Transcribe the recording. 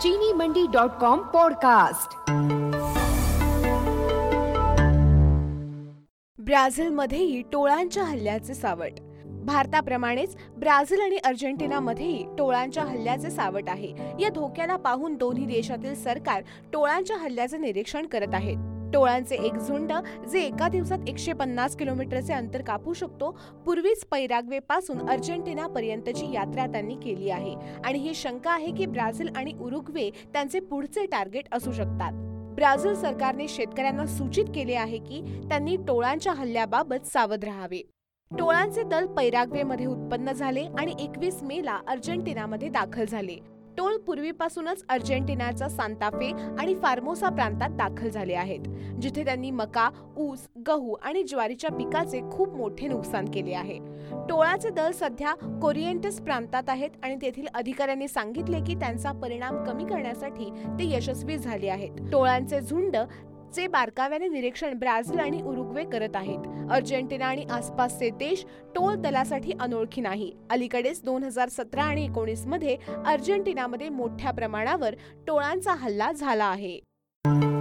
चीनीमंडी.com podcast. ब्राझीलमध्येही टोळांच्या हल्ल्याचे सावट। भारताप्रमाणेच Brazil आणि अर्जेंटिनामध्येही टोळांच्या हल्ल्याचे सावट आहे। या धोक्याला पाहून दोन्ही देशातील सरकार टोळांच्या हल्ल्याचे निरीक्षण करत आहेत। टोळांचे एक झुंड जे एका दिवसात 150 किलोमीटरचे अंतर कापू शकतो, पूर्वीच पैराग्वे पासून अर्जेंटिना पर्यंतची यात्रा त्यांनी केली आहे आणि ही शंका आहे की ब्राझील आणि उरुग्वे त्यांचे पुढचे टार्गेट असू शकतात। ब्राझील सरकारने शेतकऱ्यांना सूचित केले आहे की त्यांनी टोळांच्या हल्ल्याबाबत सावध राहावे। टोळांचे दल पैराग्वेमध्ये उत्पन्न झाले आणि 21 मेला अर्जेंटिनामध्ये दाखल झाले। टोळ पूर्वीपासूनच अर्जेंटिनाच्या सांता फे आणि फार्मोसा प्रांतात दाखल झाले आहेत, जिथे त्यांनी मका, ऊस, गहू आणि ज्वारीच्या पिकाचे खूप मोठे नुकसान केले आहे। टोळाचे दल सध्या कोरिएंटेस प्रांतात आहेत आणि तेथील अधिकाऱ्यांनी सांगितले की त्यांचा परिणाम कमी करण्यासाठी ते यशस्वी झाले आहेत। टोळांचे झुंड चे बारकाव्याने निरीक्षण ब्राझील आणि उरुग्वे करत आहेत। अर्जेंटिना आणि आसपासचे देश टोळ दलासाठी अनोळखी नाही। अलीकडेच 2017 आणि 19 मध्ये अर्जेंटिनामध्ये मोठ्या प्रमाणावर टोळांचा हल्ला झाला आहे।